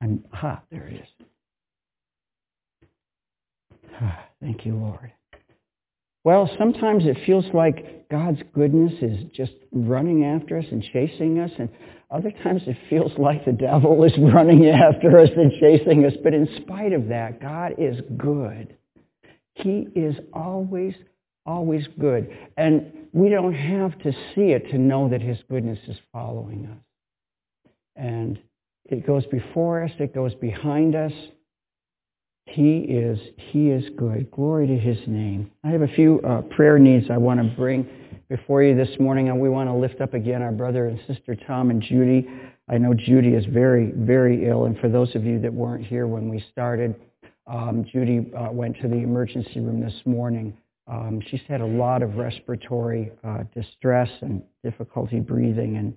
There it is. Thank you, Lord. Well, sometimes it feels like God's goodness is just running after us and chasing us, and other times it feels like the devil is running after us and chasing us. But in spite of that, God is good. He is always, always good. And we don't have to see it to know that His goodness is following us. And it goes before us, it goes behind us. He is good. Glory to His name. I have a few prayer needs I want to bring before you this morning, and we want to lift up again our brother and sister Tom and Judy. I know Judy is very, very ill, and for those of you that weren't here when we started, Judy went to the emergency room this morning. She's had a lot of respiratory distress and difficulty breathing,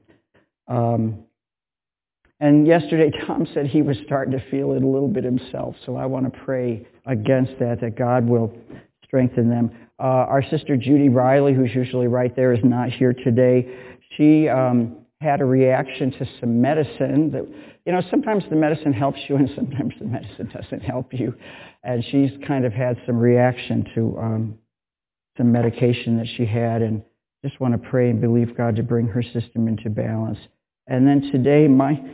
and yesterday, Tom said he was starting to feel it a little bit himself. So I want to pray against that God will strengthen them. Our sister Judy Riley, who's usually right there, is not here today. She had a reaction to some medicine that, sometimes the medicine helps you and sometimes the medicine doesn't help you. And she's kind of had some reaction to some medication that she had, and just want to pray and believe God to bring her system into balance. And then today,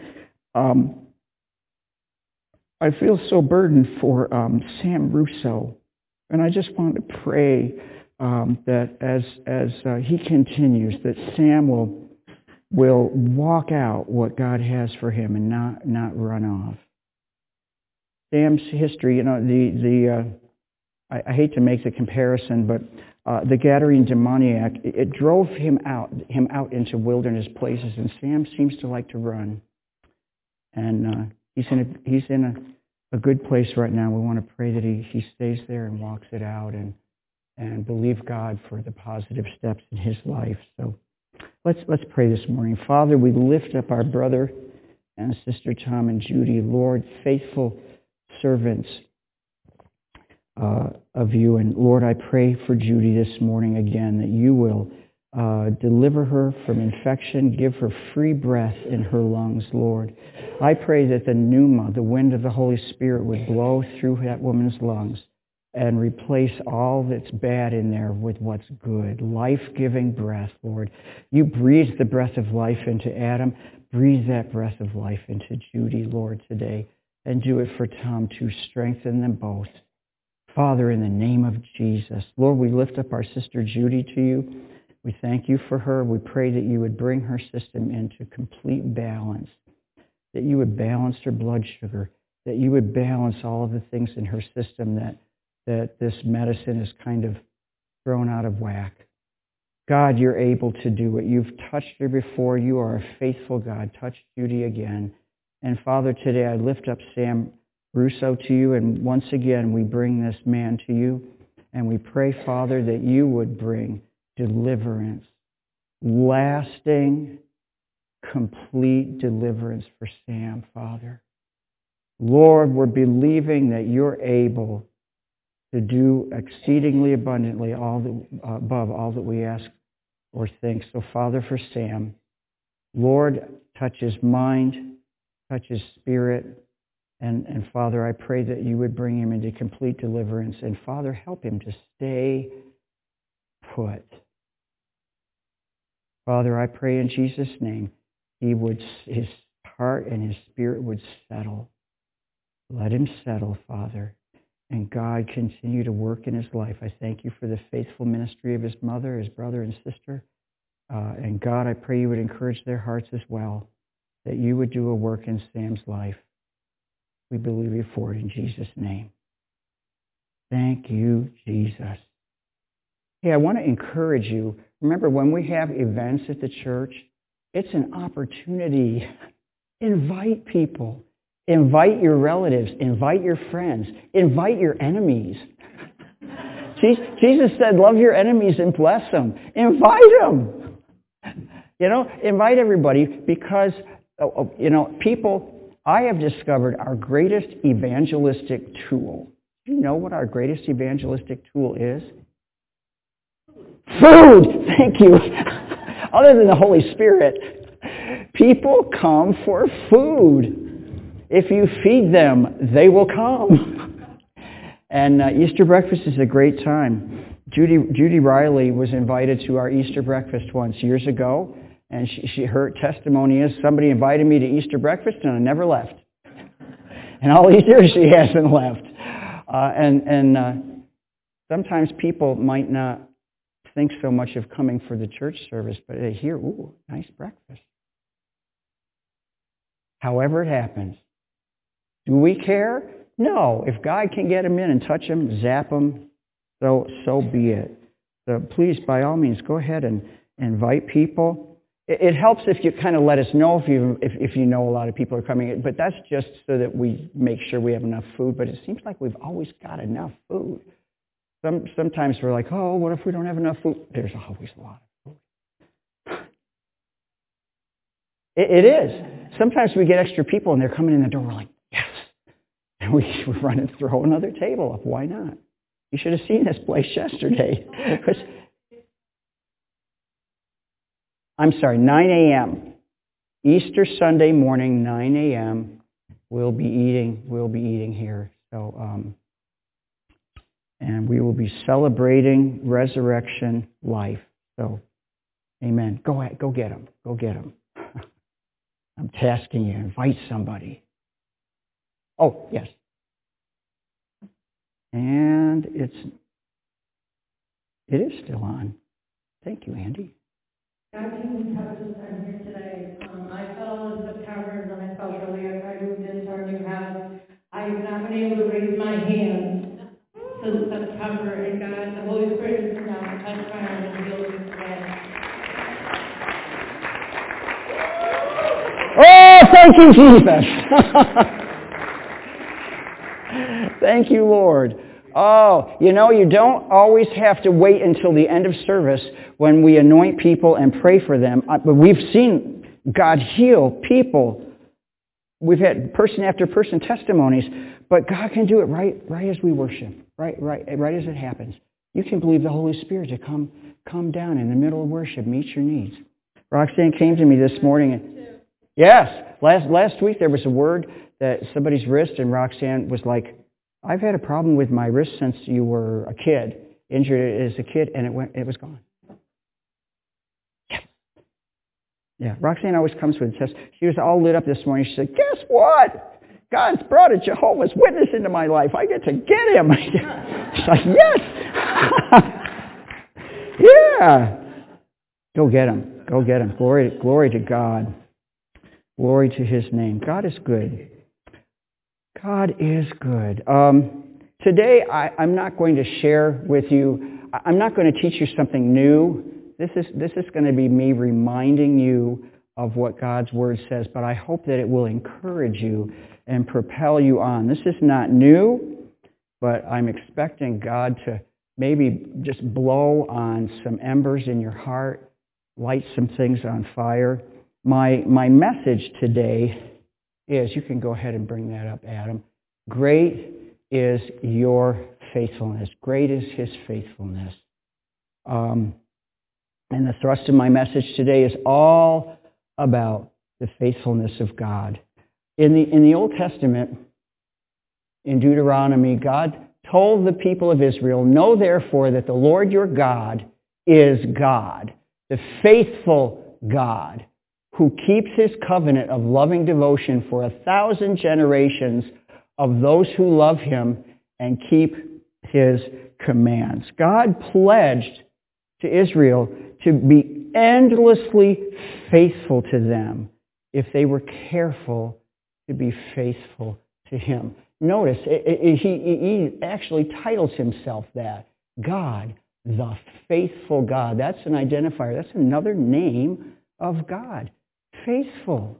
I feel so burdened for Sam Russo, and I just want to pray that as he continues, that Sam will walk out what God has for him and not run off. Sam's history, I hate to make the comparison, but the Gadarene demoniac, it drove him out into wilderness places, and Sam seems to like to run. And he's in a good place right now. We want to pray that he stays there and walks it out and believe God for the positive steps in his life. So let's pray this morning. Father, we lift up our brother and sister Tom and Judy, Lord, faithful servants of you. And Lord, I pray for Judy this morning again, that you will deliver her from infection, give her free breath in her lungs, Lord. I pray that the pneuma, the wind of the Holy Spirit, would blow through that woman's lungs and replace all that's bad in there with what's good, life-giving breath, Lord. You breathed the breath of life into Adam. Breathe that breath of life into Judy, Lord, today. And do it for Tom to strengthen them both. Father, in the name of Jesus, Lord, we lift up our sister Judy to you. We thank you for her. We pray that you would bring her system into complete balance, that you would balance her blood sugar, that you would balance all of the things in her system that this medicine is kind of thrown out of whack. God, you're able to do it. You've touched her before. You are a faithful God. Touch Judy again. And Father, today I lift up Sam Russo to you, and once again we bring this man to you, and we pray, Father, that you would bring deliverance, lasting, complete deliverance for Sam, Father. Lord, we're believing that you're able to do exceedingly abundantly above all that we ask or think. So, Father, for Sam, Lord, touch his mind, touch his spirit, and Father, I pray that you would bring him into complete deliverance. And Father, help him to stay put. Father, I pray in Jesus' name, his heart and his spirit would settle. Let him settle, Father. And God, continue to work in his life. I thank you for the faithful ministry of his mother, his brother, and sister. And God, I pray you would encourage their hearts as well, that you would do a work in Sam's life. We believe you for it in Jesus' name. Thank you, Jesus. Hey, I want to encourage you. Remember, when we have events at the church, it's an opportunity. Invite people. Invite your relatives. Invite your friends. Invite your enemies. Jesus said, love your enemies and bless them. Invite them. Invite everybody, because, people, I have discovered our greatest evangelistic tool. Do you know what our greatest evangelistic tool is? Food! Thank you. Other than the Holy Spirit, people come for food. If you feed them, they will come. And Easter breakfast is a great time. Judy Riley was invited to our Easter breakfast once years ago, and her testimony is, somebody invited me to Easter breakfast and I never left. And all these years she hasn't left. Sometimes people might not think so much of coming for the church service, but they hear, ooh, nice breakfast. However it happens. Do we care? No. If God can get them in and touch them, zap them, so be it. So please, by all means, go ahead and invite people. It helps if you kind of let us know if you know a lot of people are coming, but that's just so that we make sure we have enough food. But it seems like we've always got enough food. Sometimes we're like, oh, what if we don't have enough food? There's always a lot of food. It is. Sometimes we get extra people and they're coming in the door. We're like, yes. And we run and throw another table up. Why not? You should have seen this place yesterday. I'm sorry, 9 a.m. Easter Sunday morning, 9 a.m. We'll be eating here. So, and we will be celebrating resurrection life. So, amen. Go get them. Go get them. I'm tasking you. Invite somebody. Oh, yes. And it is still on. Thank you, Andy. God can touch us on here today. I fell in September, and then I felt really after I moved into our new house. I have not been able to raise my hand since September, and God, the Holy Spirit has come down and touched my arm and healed me today. Oh, thank you, Jesus. Thank you, Lord. Oh, you don't always have to wait until the end of service when we anoint people and pray for them. But we've seen God heal people. We've had person after person testimonies, but God can do it right as we worship, right as it happens. You can believe the Holy Spirit to come down in the middle of worship, meet your needs. Roxanne came to me this morning. Yes, last week there was a word that somebody's wrist, and Roxanne was like, I've had a problem with my wrist since you were a kid, injured as a kid, and it was gone. Yeah, Roxanne always comes with a test. She was all lit up this morning. She said, guess what? God's brought a Jehovah's Witness into my life. I get to get him. She's like, yes. Yeah. Go get him. Go get him. Glory to God. Glory to his name. God is good. God is good. Today, I'm not going to share with you, I'm not going to teach you something new. This is going to be me reminding you of what God's Word says, but I hope that it will encourage you and propel you on. This is not new, but I'm expecting God to maybe just blow on some embers in your heart, light some things on fire. My message today is, you can go ahead and bring that up, Adam. Great is your faithfulness. Great is his faithfulness. And the thrust of my message today is all about the faithfulness of God. In the Old Testament, in Deuteronomy, God told the people of Israel, know therefore that the Lord your God is God, the faithful God, who keeps his covenant of loving devotion for 1,000 generations of those who love him and keep his commands. God pledged to Israel to be endlessly faithful to them if they were careful to be faithful to him. Notice, he actually titles himself that. God, the faithful God. That's an identifier. That's another name of God. Faithful.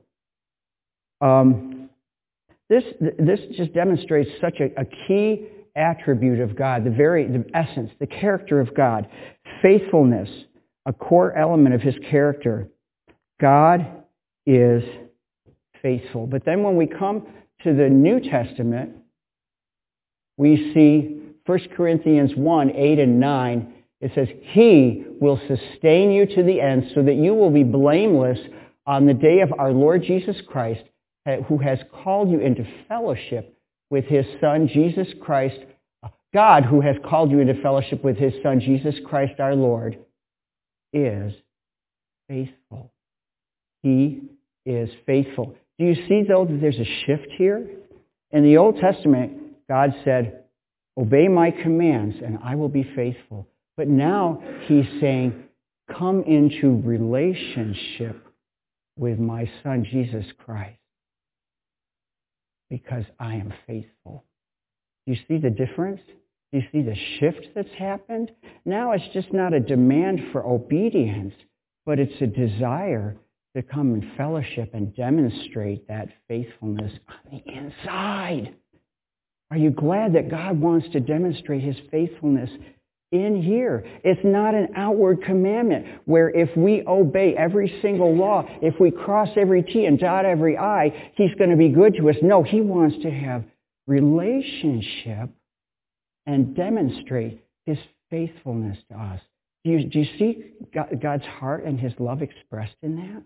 This just demonstrates such a key attribute of God, the essence, the character of God. Faithfulness, a core element of his character. God is faithful. But then when we come to the New Testament, we see 1 Corinthians 1, 8 and 9. It says, he will sustain you to the end so that you will be blameless on the day of our Lord Jesus Christ. who has called you into fellowship with his Son, Jesus Christ, God who has called you into fellowship with his Son, Jesus Christ our Lord, is faithful. He is faithful. Do you see, though, that there's a shift here? In the Old Testament, God said, obey my commands and I will be faithful. But now he's saying, come into relationship with my Son, Jesus Christ, because I am faithful. Do you see the difference? Do you see the shift that's happened? Now it's just not a demand for obedience, but it's a desire to come in fellowship and demonstrate that faithfulness on the inside. Are you glad that God wants to demonstrate his faithfulness in here? It's not an outward commandment where if we obey every single law, if we cross every T and dot every I, he's going to be good to us. No, he wants to have relationship and demonstrate his faithfulness to us. Do you see God's heart and his love expressed in that?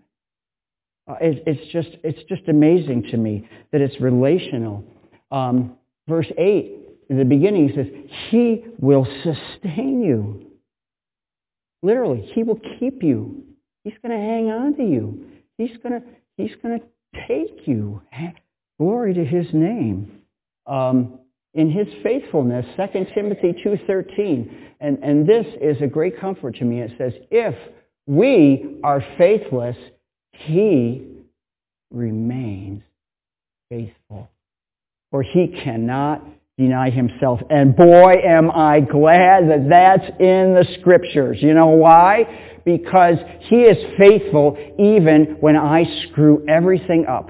It's just amazing to me that it's relational. Verse 8, in the beginning, he says, he will sustain you. Literally, he will keep you. He's going to hang on to you. He's going to take you. Glory to his name. In his faithfulness, 2 Timothy 2:13, and this is a great comfort to me. It says, if we are faithless, he remains faithful. For he cannot deny himself. And boy, am I glad that that's in the Scriptures. You know why? Because he is faithful even when I screw everything up.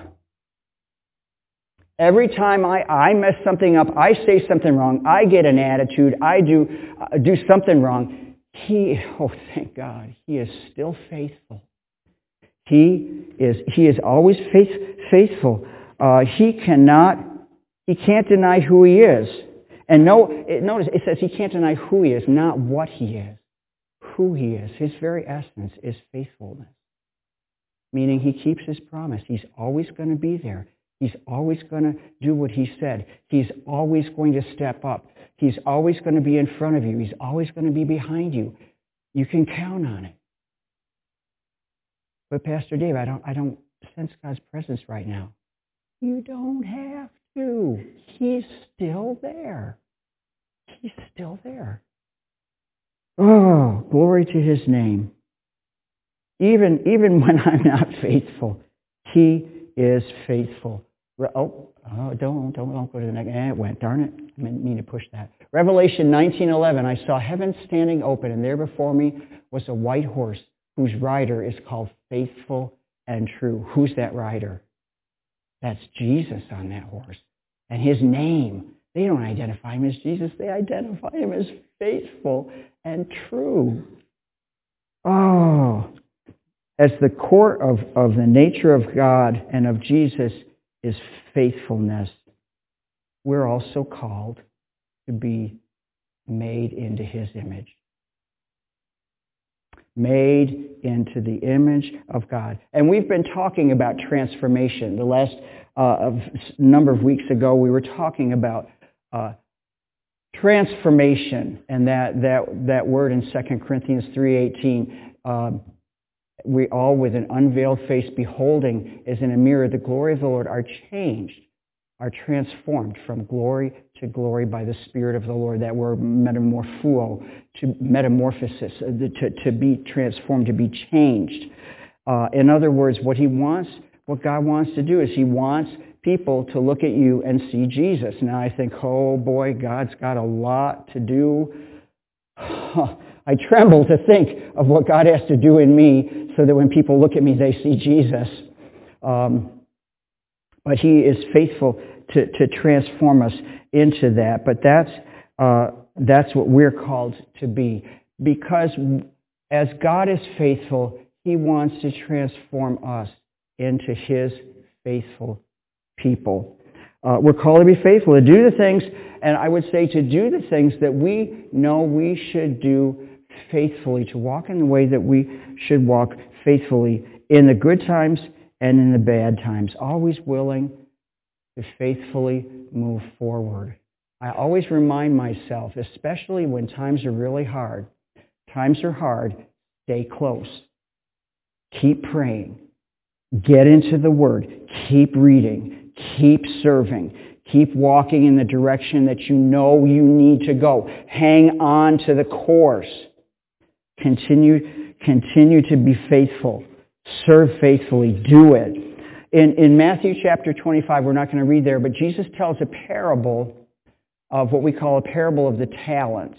Every time I mess something up, I say something wrong, I get an attitude, I do something wrong, thank God, he is still faithful. He is always faithful. He can't deny who he is. And notice it says he can't deny who he is, not what he is. Who he is. His very essence is faithfulness. Meaning he keeps his promise. He's always going to be there. He's always going to do what he said. He's always going to step up. He's always going to be in front of you. He's always going to be behind you. You can count on it. But Pastor Dave, I don't sense God's presence right now. You don't have to. He's still there. He's still there. Oh, glory to his name. Even when I'm not faithful, he is faithful. Don't go to the next. It went. Darn it. I didn't mean to push that. Revelation 19:11. I saw heaven standing open, and there before me was a white horse whose rider is called Faithful and True. Who's that rider? That's Jesus on that horse. And his name, they don't identify him as Jesus. They identify him as faithful and true. Oh, as the core of the nature of God and of Jesus is faithfulness, we're also called to be made into his image. Made into the image of God. And we've been talking about transformation. The last number of weeks ago, we were talking about transformation, and that word in 2 Corinthians 3:18, we all with an unveiled face beholding as in a mirror the glory of the Lord are changed, are transformed from glory to glory by the Spirit of the Lord. That word metamorpho, to metamorphosis, to be transformed, to be changed. In other words, what God wants to do is he wants people to look at you and see Jesus. Now I think, oh boy, God's got a lot to do. I tremble to think of what God has to do in me so that when people look at me, they see Jesus. But he is faithful to transform us into that. But that's what we're called to be. Because as God is faithful, he wants to transform us into his faithful people. We're called to be faithful, to do the things, and I would say to do the things that we know we should do faithfully, to walk in the way that we should walk faithfully in the good times and in the bad times, always willing to faithfully move forward. I always remind myself, especially when times are really hard, stay close. Keep praying. Get into the Word. Keep reading. Keep serving. Keep walking in the direction that you know you need to go. Hang on to the course. Continue to be faithful. Serve faithfully. Do it. In Matthew chapter 25, we're not going to read there, but Jesus tells a parable of what we call a parable of the talents.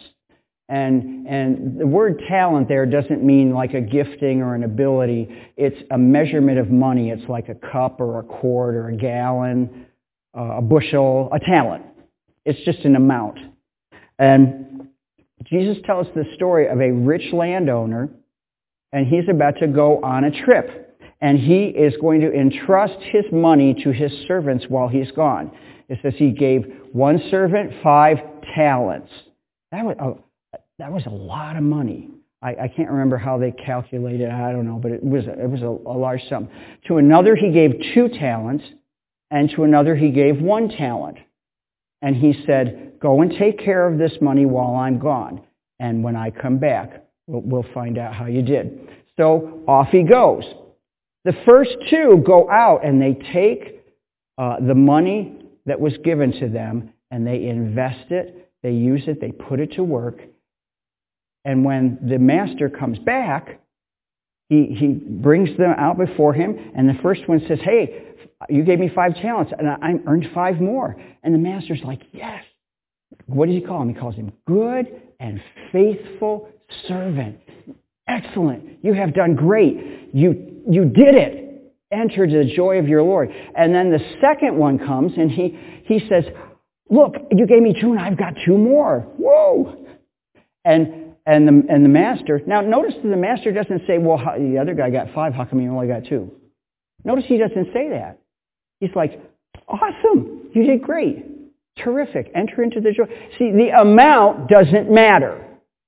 And the word talent there doesn't mean like a gifting or an ability. It's a measurement of money. It's like a cup or a quart or a gallon, a bushel, a talent. It's just an amount. And Jesus tells the story of a rich landowner, and he's about to go on a trip. And he is going to entrust his money to his servants while he's gone. It says he gave one servant 5 talents. That was a lot of money. I can't remember how they calculated. I don't know, but it was a large sum. To another he gave 2 talents, and to another he gave 1 talent. And he said, go and take care of this money while I'm gone. And when I come back, we'll find out how you did. So off he goes. The first 2 go out and they take the money that was given to them and they invest it, they use it, they put it to work. And when the master comes back, he brings them out before him, and the first one says, hey, you gave me 5 talents, and I earned 5 more. And the master's like, yes. What does he call him? He calls him good and faithful servant. Excellent. You have done great. You did it. Enter the joy of your Lord. And then the second one comes, and he says, look, you gave me 2, and I've got 2 more. Whoa! And the master, now notice that the master doesn't say, well, the other guy got 5, how come you only got 2? Notice he doesn't say that. He's like, awesome, you did great, terrific, enter into the joy. See, the amount doesn't matter.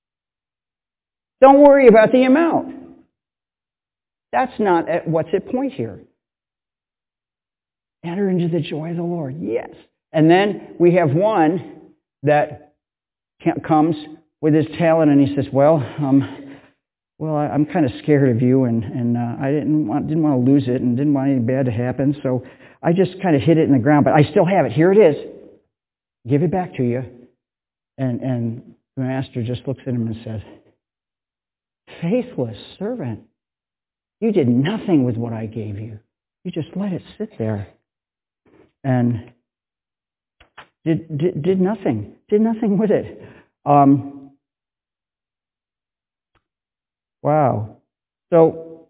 Don't worry about the amount. That's not what's at point here. Enter into the joy of the Lord, yes. And then we have one that comes with his talent, and he says, well, I'm kind of scared of you, and I didn't want to lose it, and didn't want anything bad to happen, so I just kind of hid it in the ground, but I still have it. Here it is. Give it back to you. And the master just looks at him and says, faithless servant, you did nothing with what I gave you. You just let it sit there. And did nothing with it. Wow. So,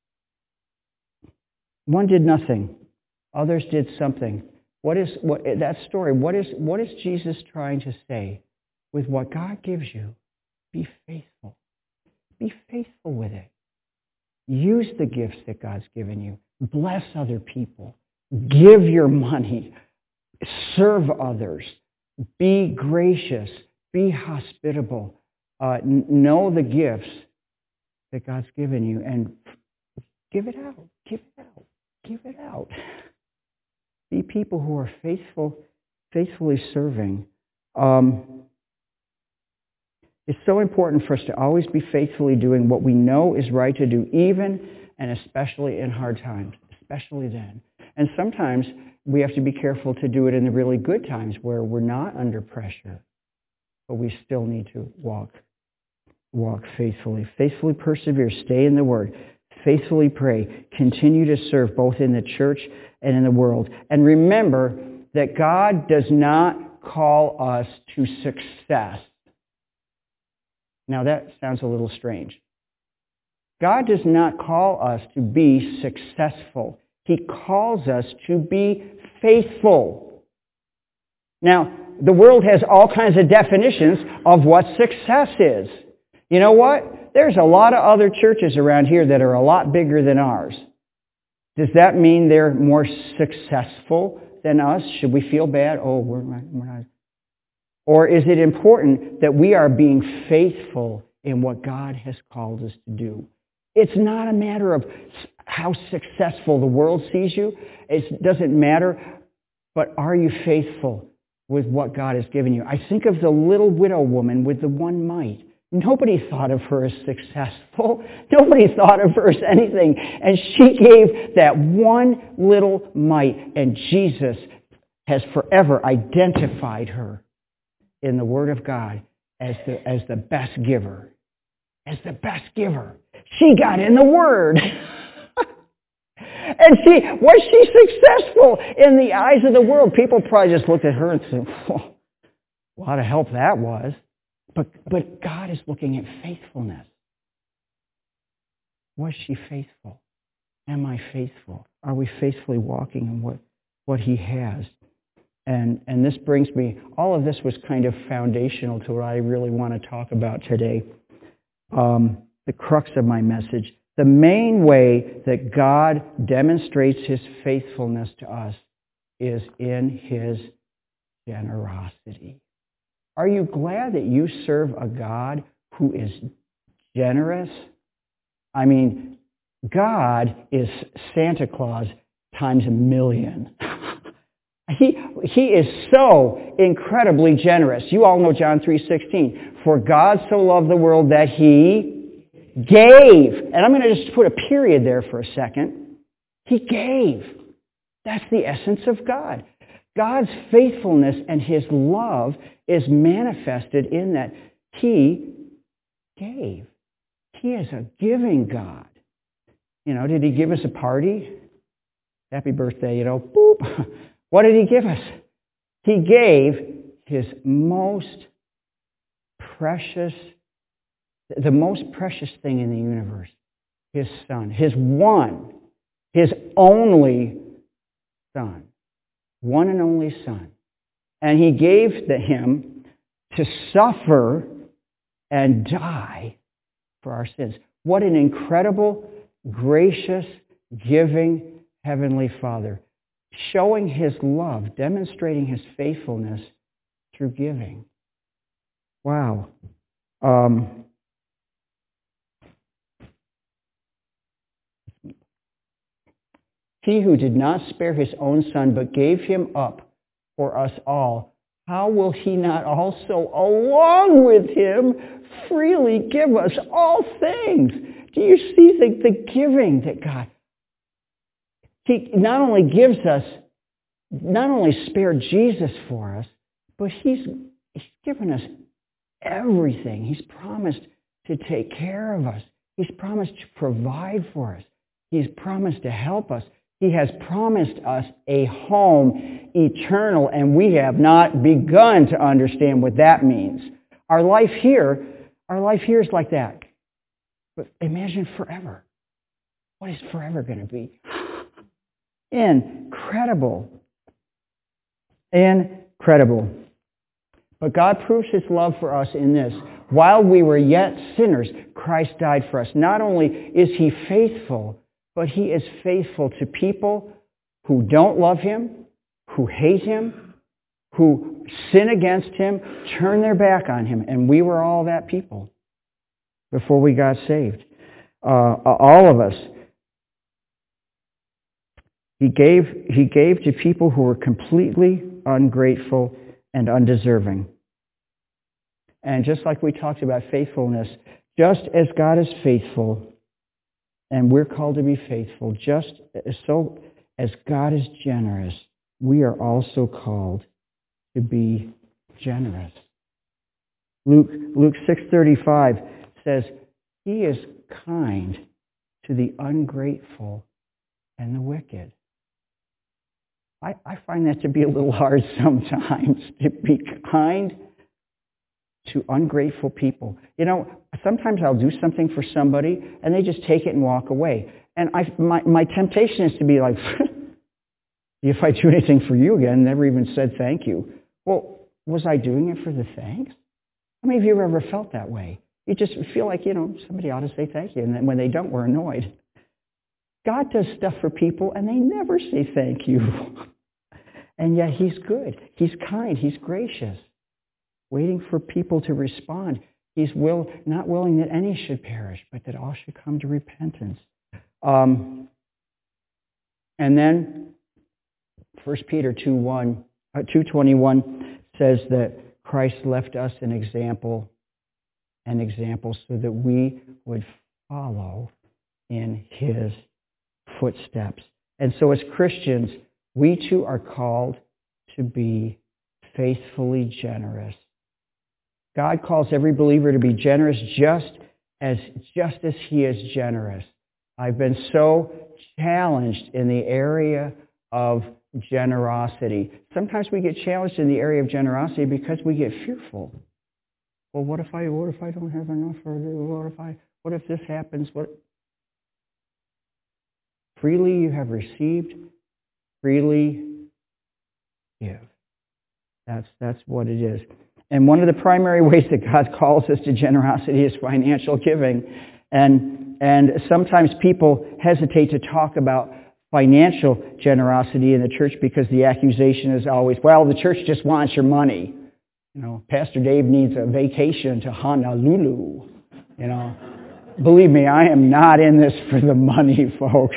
one did nothing. Others did something. That story, what is Jesus trying to say? With what God gives you, be faithful. Be faithful with it. Use the gifts that God's given you. Bless other people. Give your money. Serve others. Be gracious. Be hospitable. Know the gifts that God's given you and give it out. Give it out. Give it out. Be people who are faithfully serving. It's so important for us to always be faithfully doing what we know is right to do, even and especially in hard times, especially then. And sometimes we have to be careful to do it in the really good times where we're not under pressure, but we still need to walk faithfully. Faithfully persevere. Stay in the Word. Faithfully pray. Continue to serve both in the church and in the world. And remember that God does not call us to success. Now that sounds a little strange. God does not call us to be successful. He calls us to be faithful. Now, the world has all kinds of definitions of what success is. You know what? There's a lot of other churches around here that are a lot bigger than ours. Does that mean they're more successful than us? Should we feel bad? Oh, we're not. Or is it important that we are being faithful in what God has called us to do? It's not a matter of how successful the world sees you. It doesn't matter. But are you faithful with what God has given you? I think of the little widow woman with the one mite. Nobody thought of her as successful. Nobody thought of her as anything. And she gave that one little mite. And Jesus has forever identified her in the Word of God as the best giver. As the best giver. She got in the Word. And was she successful in the eyes of the world? People probably just looked at her and said, "Whoa, a lot of help that was." But God is looking at faithfulness. Was she faithful? Am I faithful? Are we faithfully walking in what He has? And this brings me, all of this was kind of foundational to what I really want to talk about today. The crux of my message. The main way that God demonstrates His faithfulness to us is in His generosity. Are you glad that you serve a God who is generous? I mean, God is Santa Claus times a million. He is so incredibly generous. You all know John 3:16. For God so loved the world that He gave. And I'm going to just put a period there for a second. He gave. That's the essence of God. God's faithfulness and His love is manifested in that He gave. He is a giving God. Did He give us a party? Happy birthday, boop. What did He give us? He gave His most precious, the most precious thing in the universe, His Son, His only Son, one and only Son. And He gave Him to suffer and die for our sins. What an incredible, gracious, giving Heavenly Father, showing His love, demonstrating His faithfulness through giving. Wow. He who did not spare His own Son, but gave Him up for us all, how will He not also, along with Him, freely give us all things? Do you see the giving that God... He not only gives us, not only spared Jesus for us, but He's given us everything. He's promised to take care of us. He's promised to provide for us. He's promised to help us. He has promised us a home eternal, and we have not begun to understand what that means. Our life here is like that. But imagine forever. What is forever going to be? Incredible. Incredible. But God proves His love for us in this. While we were yet sinners, Christ died for us. Not only is He faithful, but He is faithful to people who don't love Him, who hate Him, who sin against Him, turn their back on Him. And we were all that people before we got saved. All of us. He gave to people who were completely ungrateful and undeserving. And just like we talked about faithfulness, just as God is faithful, and we're called to be faithful, just so as God is generous, we are also called to be generous. Luke 6:35 says, He is kind to the ungrateful and the wicked. I find that to be a little hard sometimes, to be kind to ungrateful people. Sometimes I'll do something for somebody and they just take it and walk away. And my temptation is to be like, if I do anything for you again, never even said thank you. Well, was I doing it for the thanks? How many of you have ever felt that way? You just feel like, somebody ought to say thank you. And then when they don't, we're annoyed. God does stuff for people and they never say thank you. And yet He's good. He's kind. He's gracious. Waiting for people to respond. He's not willing that any should perish, but that all should come to repentance. And then 1 Peter 2:21 says that Christ left us an example so that we would follow in his footsteps. And so as Christians, we too are called to be faithfully generous. God calls every believer to be generous just as he is generous. I've been so challenged in the area of generosity. Sometimes we get challenged in the area of generosity because we get fearful. Well, what if I don't have enough? Or what if this happens? Freely you have received, freely give. That's what it is. And one of the primary ways that God calls us to generosity is financial giving. And sometimes people hesitate to talk about financial generosity in the church because the accusation is always, well, the church just wants your money. Pastor Dave needs a vacation to Honolulu. Believe me, I am not in this for the money, folks.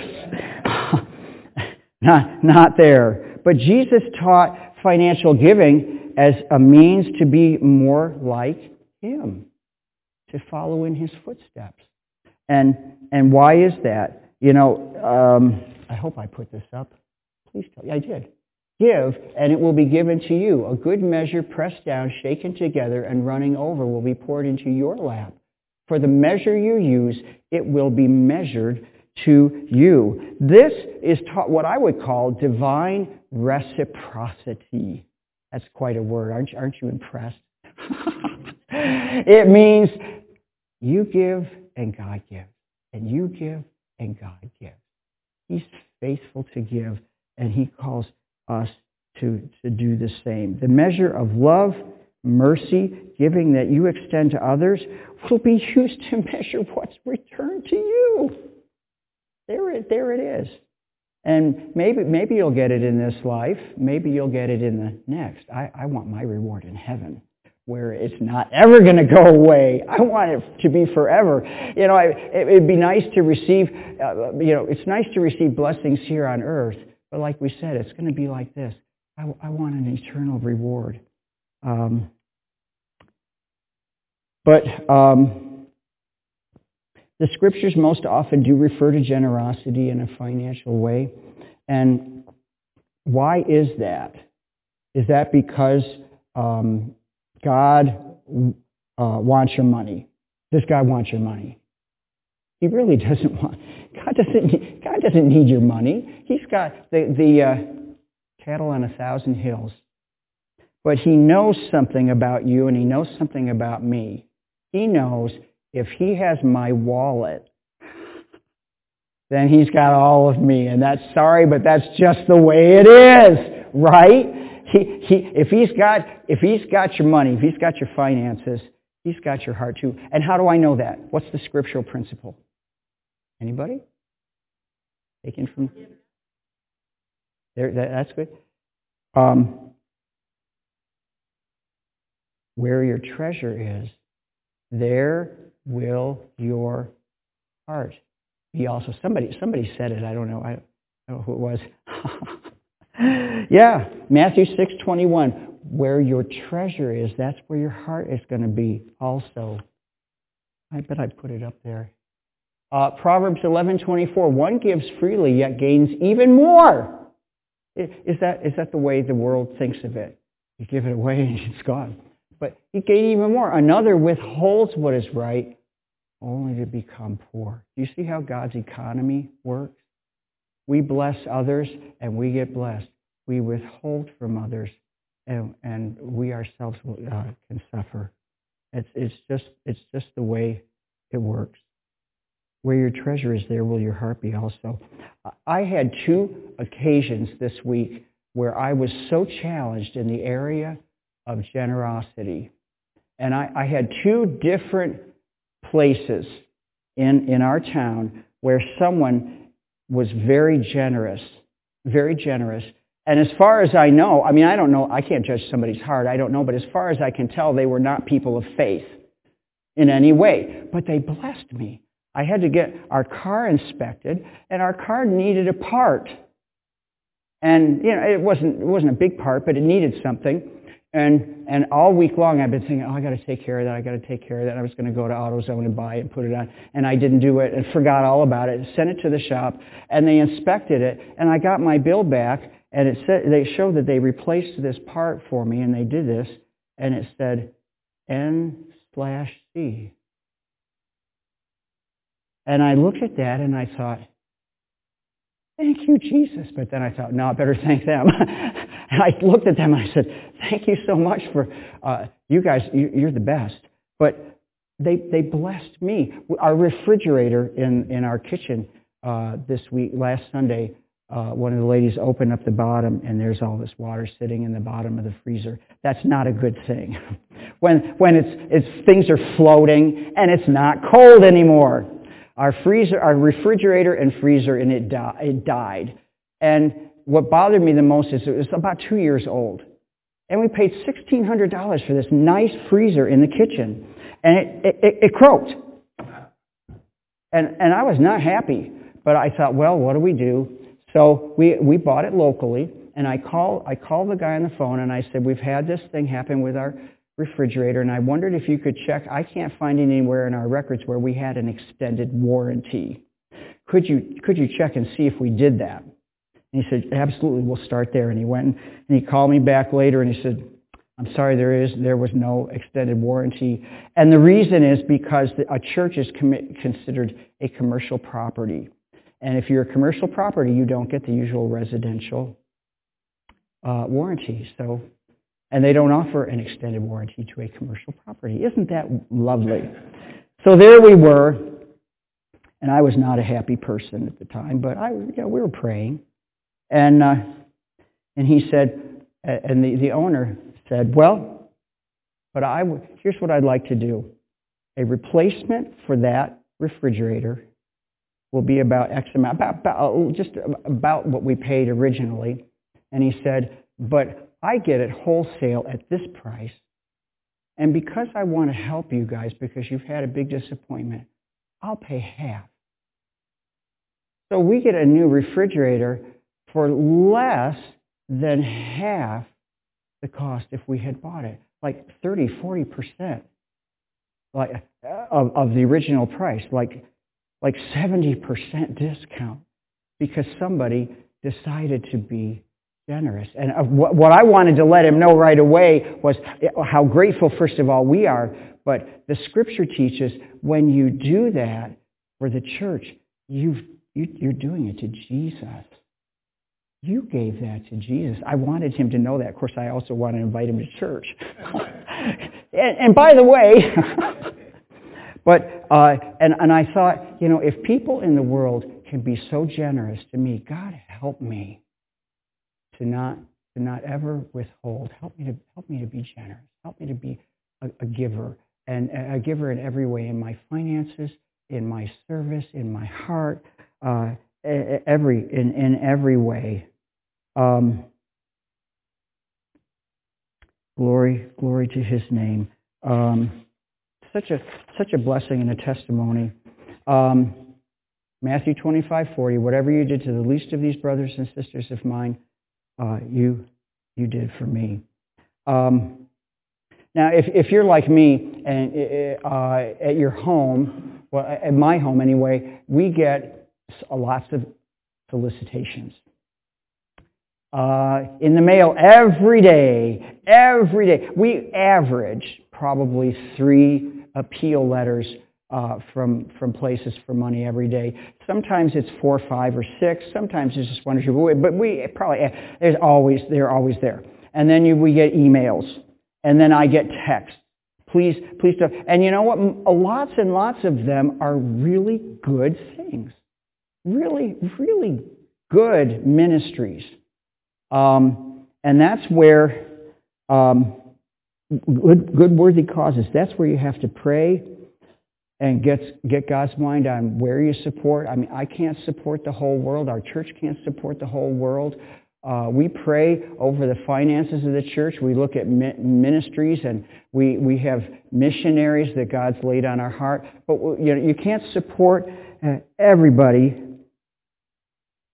not there. But Jesus taught financial giving as a means to be more like him, to follow in his footsteps. And why is that? I hope I put this up. Please tell me. I did. Give, and it will be given to you. A good measure, pressed down, shaken together, and running over will be poured into your lap. For the measure you use, it will be measured to you. This is what I would call divine reciprocity. That's quite a word. Aren't you impressed? It means you give and God gives. And you give and God gives. He's faithful to give, and he calls us to do the same. The measure of love, mercy, giving that you extend to others will be used to measure what's returned to you. There it is. And maybe you'll get it in this life. Maybe you'll get it in the next. I want my reward in heaven, where it's not ever going to go away. I want it to be forever. It'd be nice to receive, it's nice to receive blessings here on earth, but like we said, it's going to be like this. I want an eternal reward. The scriptures most often do refer to generosity in a financial way. And why is that? Is that because God wants your money? Does God want your money? He really doesn't want. God doesn't need your money. He's got the cattle on 1,000 hills. But he knows something about you, and he knows something about me. He knows if he has my wallet, then he's got all of me. And that's but that's just the way it is, right? If he's got your money, if he's got your finances, he's got your heart too. And how do I know that? What's the scriptural principle? Anybody? Taken from there. That's good. Where your treasure is, there will your heart be also. Somebody said it. I don't know who it was. Yeah, Matthew 6:21. Where your treasure is, that's where your heart is going to be also. I bet I put it up there. Proverbs 11:24. One gives freely, yet gains even more. Is that the way the world thinks of it? You give it away and it's gone. But he gained even more. Another withholds what is right, only to become poor. Do you see how God's economy works? We bless others, and we get blessed. We withhold from others, and we ourselves can suffer. It's just the way it works. Where your treasure is, there will your heart be also. I had 2 occasions this week where I was so challenged in the area of generosity. And I had 2 different places in our town where someone was very generous. And as far as I know, I don't know, I can't judge somebody's heart, I don't know, but as far as I can tell, they were not people of faith in any way. But they blessed me. I had to get our car inspected, and our car needed a part. And it wasn't a big part, but it needed something. And all week long I've been thinking, I got to take care of that. I got to take care of that. I was going to go to AutoZone and buy it and put it on, and I didn't do it and forgot all about it. Sent it to the shop, and they inspected it, and I got my bill back, and it said they showed that they replaced this part for me, and they did this, and it said N/C. And I looked at that and I thought, thank you, Jesus. But then I thought, no, I better thank them. And I looked at them and I said, thank you so much for, you guys, you're the best. But they blessed me. Our refrigerator in our kitchen last Sunday, one of the ladies opened up the bottom and there's all this water sitting in the bottom of the freezer. That's not a good thing. When things are floating and it's not cold anymore. Our refrigerator and freezer, and it died. And what bothered me the most is it was about 2 years old. And we paid $1,600 for this nice freezer in the kitchen. And it croaked. And I was not happy. But I thought, well, what do we do? So we bought it locally. And I called the guy on the phone and I said, we've had this thing happen with our refrigerator, and I wondered if you could check. I can't find it anywhere in our records where we had an extended warranty. Could you check and see if we did that? And he said, absolutely, we'll start there. And he went and he called me back later and he said, I'm sorry, there was no extended warranty. And the reason is because a church is considered a commercial property. And if you're a commercial property, you don't get the usual residential warranty. And they don't offer an extended warranty to a commercial property. Isn't that lovely? So there we were, and I was not a happy person at the time, but we were praying. And he said, and the owner said, well, but here's what I'd like to do. A replacement for that refrigerator will be about X amount, just about what we paid originally. And he said, but I get it wholesale at this price, and because I want to help you guys because you've had a big disappointment, I'll pay half. So we get a new refrigerator for less than half the cost if we had bought it, like 30-40% of the original price, like 70% discount, because somebody decided to be generous. And what I wanted to let him know right away was how grateful, first of all, we are. But the Scripture teaches when you do that for the church, you're doing it to Jesus. You gave that to Jesus. I wanted him to know that. Of course, I also wanted to invite him to church. and by the way, but and I thought, if people in the world can be so generous to me, God help me to not ever withhold. Help me to be generous. Help me to be a giver, and a giver in every way, in my finances, in my service, in my heart, in every way. Glory to His name. Such a blessing and a testimony. Matthew 25:40. Whatever you did to the least of these brothers and sisters of mine, you did for me. Now, if you're like me, and at your home, well, at my home anyway, we get lots of solicitations in the mail every day. Every day, we average probably 3 appeal letters from places for money every day. Sometimes it's 4, 5, or 6. Sometimes it's just 1 or 2. But we probably they're always there. And then we get emails, and then I get texts. Please don't. And you know what? Lots and lots of them are really good things. Really, really good ministries. And that's where good worthy causes. That's where you have to pray and get God's mind on where you support. I mean, I can't support the whole world. Our church can't support the whole world. We pray over the finances of the church. We look at ministries, and we have missionaries that God's laid on our heart. But you can't support everybody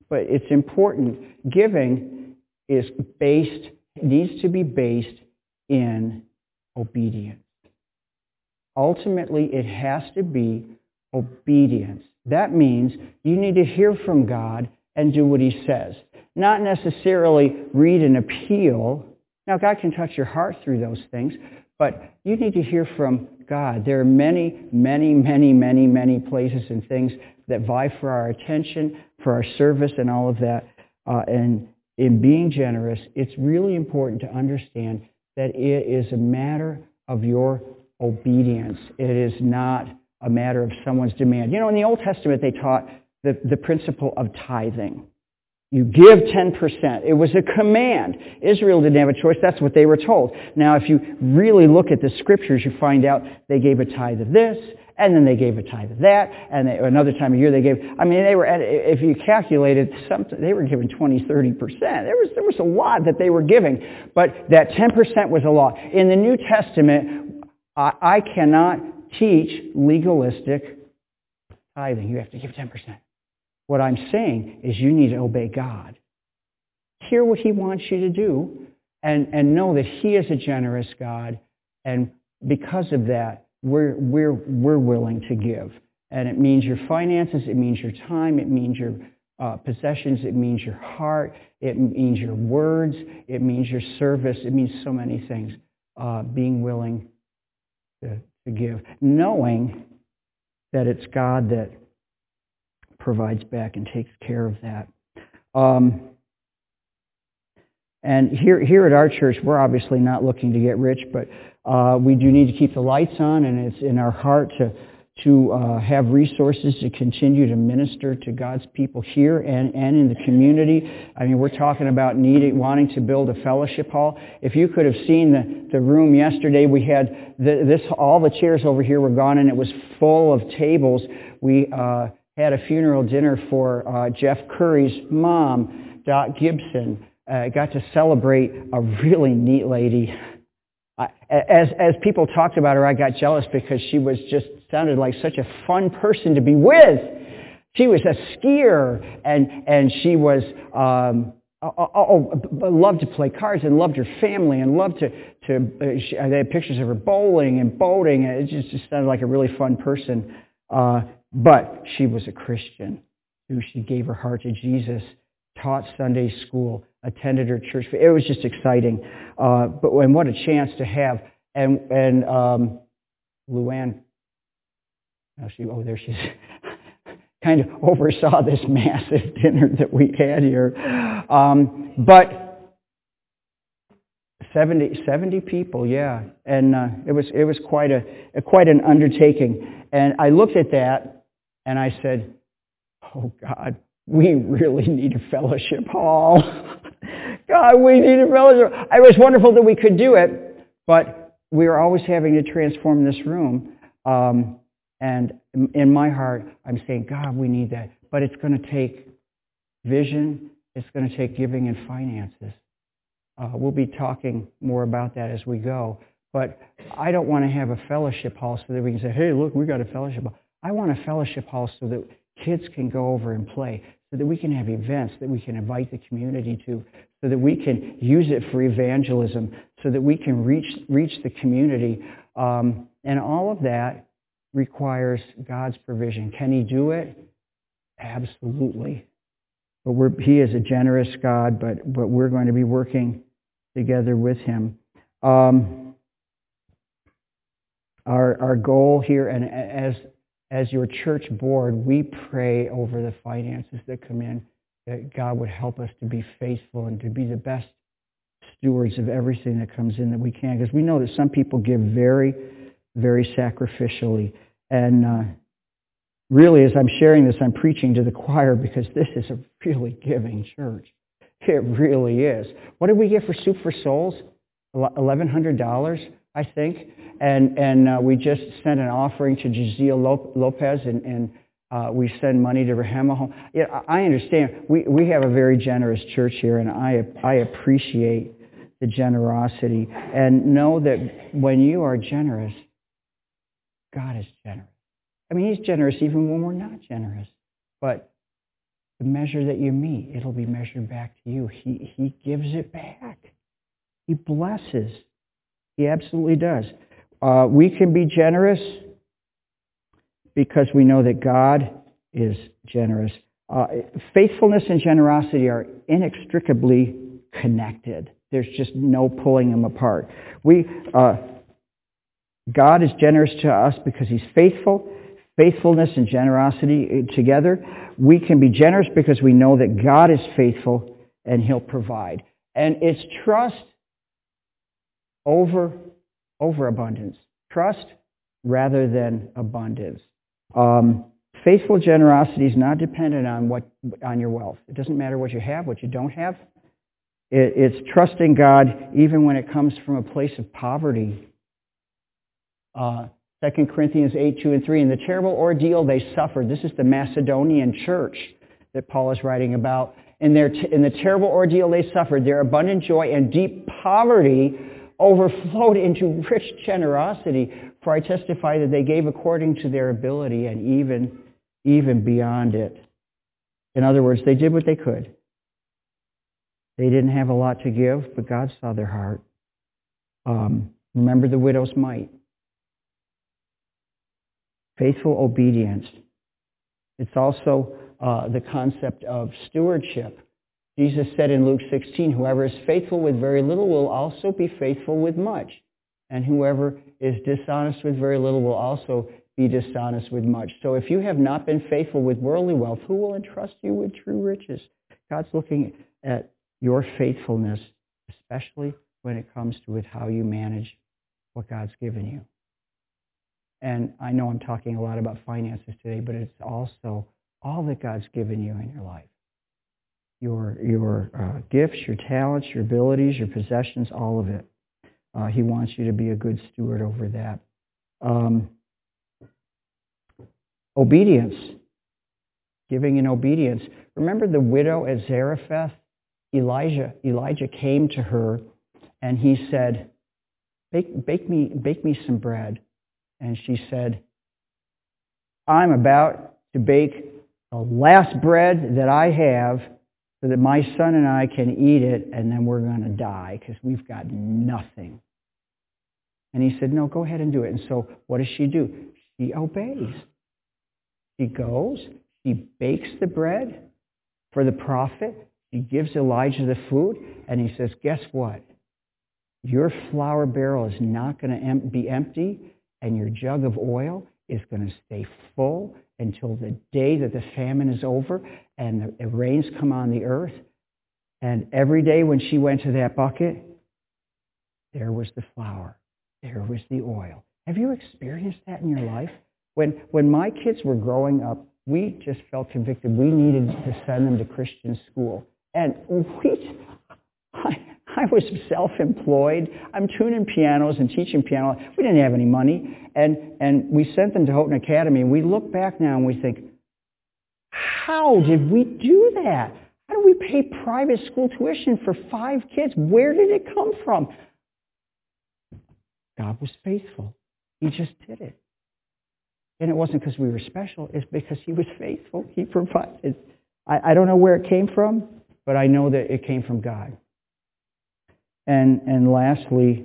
but it's important. Giving needs to be based in obedience. Ultimately, it has to be obedience. That means you need to hear from God and do what He says. Not necessarily read an appeal. Now, God can touch your heart through those things, but you need to hear from God. There are many, many, many, many, many places and things that vie for our attention, for our service, and all of that. And in being generous, it's really important to understand that it is a matter of your obedience. It is not a matter of someone's demand. You know, in the Old Testament, they taught the principle of tithing. You give 10%. It was a command. Israel didn't have a choice. That's what they were told. Now, if you really look at the Scriptures, you find out they gave a tithe of this, and then they gave a tithe of that, and another time of year they gave, they were at, if you calculated something, they were giving 20, 30%. There was a lot that they were giving, but that 10% was a lot. In the New Testament, I cannot teach legalistic tithing. You have to give 10%. What I'm saying is you need to obey God. Hear what He wants you to do and know that He is a generous God, and because of that, we're willing to give. And it means your finances, it means your time, it means your possessions, it means your heart, it means your words, it means your service, it means so many things. Being willing to give, knowing that it's God that provides back and takes care of that. And here at our church, we're obviously not looking to get rich, but we do need to keep the lights on, and it's in our heart to have resources to continue to minister to God's people here and in the community. We're talking about wanting to build a fellowship hall. If you could have seen the room yesterday, we had all the chairs over here were gone, and it was full of tables. We had a funeral dinner for Jeff Curry's mom, Dot Gibson. Got to celebrate a really neat lady. As people talked about her, I got jealous because she sounded like such a fun person to be with. She was a skier, and she was loved to play cards, and loved her family, and loved to they had pictures of her bowling and boating, and it just sounded like a really fun person. But she was a Christian. She gave her heart to Jesus, taught Sunday school, attended her church. It was just exciting. And what a chance to have. And Luann, there she is, kind of oversaw this massive dinner that we had here. But 70 people, yeah. And it was quite an undertaking. And I looked at that, and I said, oh, God, we really need a fellowship hall. God, we need a fellowship. It was wonderful that we could do it, but we are always having to transform this room. And in my heart, I'm saying, God, we need that. But it's going to take vision. It's going to take giving and finances. We'll be talking more about that as we go. But I don't want to have a fellowship hall so that we can say, hey, look, we got a fellowship hall. I want a fellowship hall so that kids can go over and play, so that we can have events that we can invite the community to, so that we can use it for evangelism, so that we can reach the community. And all of that requires God's provision. Can He do it? Absolutely. But He is a generous God, but we're going to be working together with Him. Our goal here, and as your church board, we pray over the finances that come in, that God would help us to be faithful and to be the best stewards of everything that comes in that we can. Because we know that some people give very, very sacrificially. And really, as I'm sharing this, I'm preaching to the choir because this is a really giving church. It really is. What did we get for Soup for Souls? $1,100, I think. And we just sent an offering to Giselle Lopez, and we send money to Rahema Home. Yeah, I understand. We have a very generous church here, and I appreciate the generosity. And know that when you are generous, God is generous. He's generous even when we're not generous. But the measure that you meet, it'll be measured back to you. He gives it back. He blesses. He absolutely does. We can be generous because we know that God is generous. Faithfulness and generosity are inextricably connected. There's just no pulling them apart. God is generous to us because He's faithful. Faithfulness and generosity together. We can be generous because we know that God is faithful and He'll provide. And it's trust over abundance. Trust rather than abundance. Faithful generosity is not dependent on your wealth. It doesn't matter what you have, what you don't have. It's trusting God even when it comes from a place of poverty. 2 Corinthians 8:2-3, in the terrible ordeal they suffered. This is the Macedonian church that Paul is writing about. In the terrible ordeal they suffered, their abundant joy and deep poverty overflowed into rich generosity. For I testify that they gave according to their ability and even beyond it. In other words, they did what they could. They didn't have a lot to give, but God saw their heart. Remember the widow's mite. Faithful obedience. It's also the concept of stewardship. Jesus said in Luke 16, whoever is faithful with very little will also be faithful with much. And whoever is dishonest with very little will also be dishonest with much. So if you have not been faithful with worldly wealth, who will entrust you with true riches? God's looking at your faithfulness, especially when it comes to with how you manage what God's given you. And I know I'm talking a lot about finances today, but it's also all that God's given you in your life. Your gifts, your talents, your abilities, your possessions, all of it. He wants you to be a good steward over that. Obedience. Giving in obedience. Remember the widow at Zarephath? Elijah came to her and he said, bake me some bread. And she said, I'm about to bake the last bread that I have so that my son and I can eat it, and then we're going to die because we've got nothing. And he said, no, go ahead and do it. And so what does she do? She obeys. She goes, she bakes the bread for the prophet, she gives Elijah the food, and he says, guess what? Your flour barrel is not going to be empty, and your jug of oil is going to stay full until the day that the famine is over and the rains come on the earth. And every day when she went to that bucket, there was the flour. There was the oil. Have you experienced that in your life? When my kids were growing up, we just felt convicted. We needed to send them to Christian school. And I was self-employed. I'm tuning pianos and teaching piano. We didn't have any money. And we sent them to Houghton Academy. And we look back now and we think, how did we do that? How do we pay private school tuition for 5 kids? Where did it come from? God was faithful. He just did it. And it wasn't because we were special. It's because He was faithful. He provided. I don't know where it came from, but I know that it came from God. And lastly,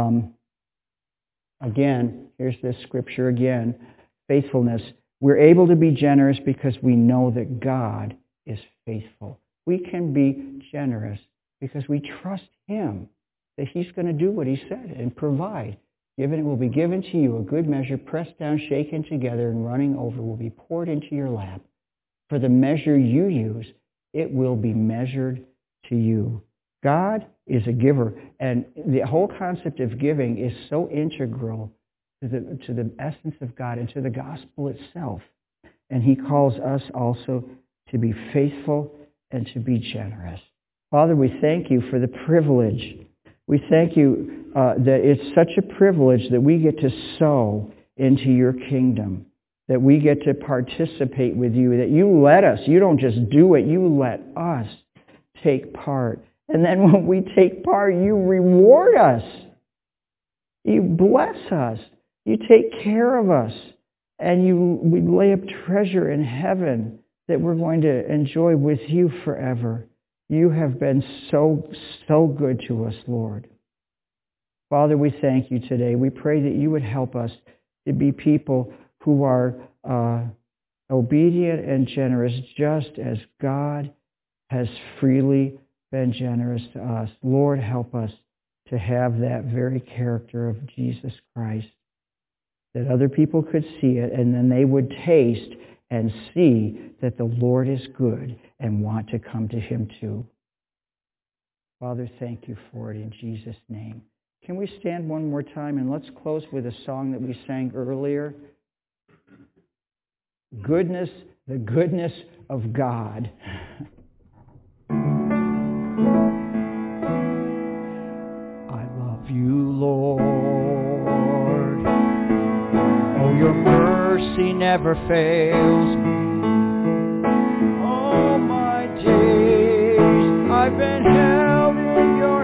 again, here's this scripture again, faithfulness. We're able to be generous because we know that God is faithful. We can be generous because we trust Him, that He's going to do what He said and provide. Given it will be given to you, a good measure, pressed down, shaken together, and running over will be poured into your lap. For the measure you use, it will be measured to you. God is a giver, and the whole concept of giving is so integral to the essence of God and to the gospel itself. And He calls us also to be faithful and to be generous. Father, we thank You for the privilege. We thank You that it's such a privilege that we get to sow into Your kingdom, that we get to participate with You, that You let us. You don't just do it. You let us take part. And then when we take part, You reward us. You bless us. You take care of us. And we lay up treasure in heaven that we're going to enjoy with you forever. You have been so good to us, Lord. Father, we thank you today. We pray that you would help us to be people who are obedient and generous, just as God has freely been generous to us. Lord, help us to have that very character of Jesus Christ, that other people could see it, and then they would taste and see that the Lord is good and want to come to him too. Father, thank you for it in Jesus' name. Can we stand one more time, and let's close with a song that we sang earlier. Goodness, the goodness of God. I love you, Lord. Oh, your mercy never fails me. All my days I've been held in your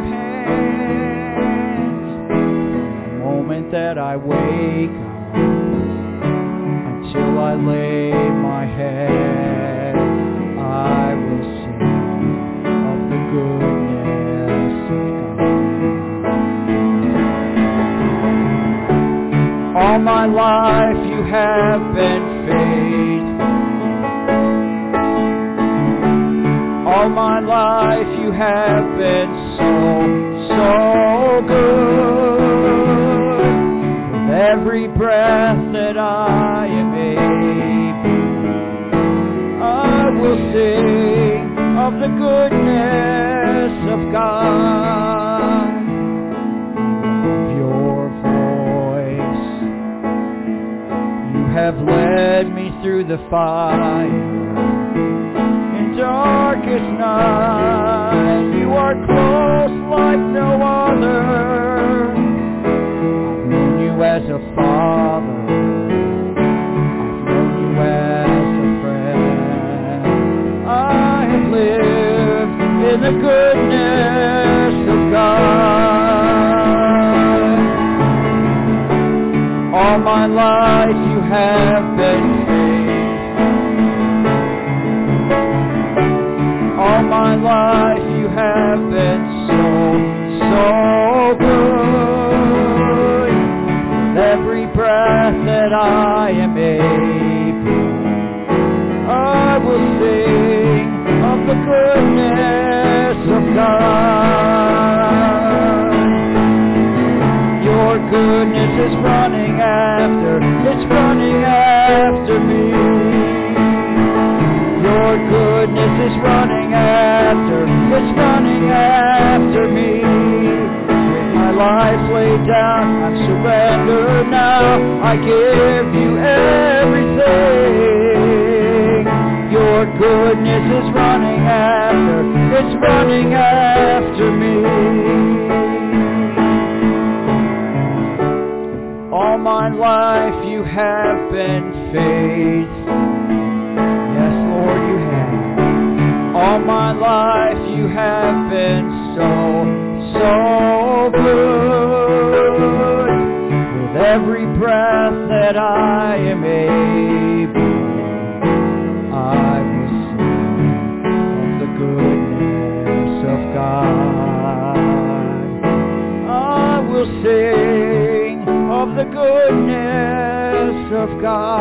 hands. From the moment that I wake up till I lay my head, I will sing of the goodness of God. All my life you have been faithful. All my life you have been so good. With every breath that I am able, I will sing of the goodness of God. Of your voice, you have led me through the fire. In darkest night, you are close like no other. I've known you as a father. I've known you as a friend. I have lived in the goodness of God. All my life you have been faithful. All my life you have been so good. With every breath that I am able, I will sing of the goodness of God. Your goodness is running after, it's running after me. Your goodness is running after, it's running after me. With my life laid down, I'm surrendered now. I give you everything. Your goodness is running after, it's running after me. All my life you have been faithful. Yes, Lord, you have. All my life you have been so good. With every breath that I am able, I will sing of the goodness of God. I will sing of the goodness of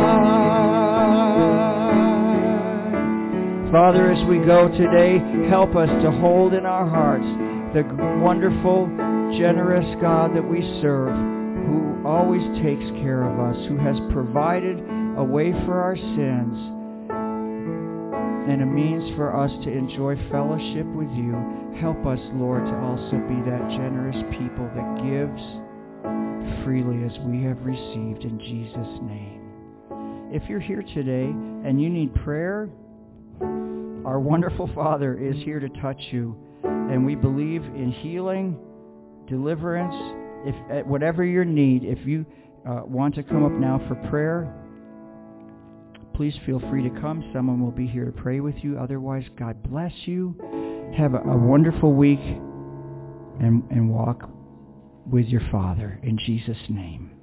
God. Father, as we go today, help us to hold in our hearts the wonderful, generous God that we serve, who always takes care of us, who has provided a way for our sins and a means for us to enjoy fellowship with you. Help us, Lord, to also be that generous people that gives freely as we have received, in Jesus' name. If you're here today and you need prayer, our wonderful Father is here to touch you, and we believe in healing, deliverance. If whatever your need, if you want to come up now for prayer, please feel free to come. Someone will be here to pray with you. Otherwise, God bless you. Have a wonderful week and walk with your Father in Jesus' name.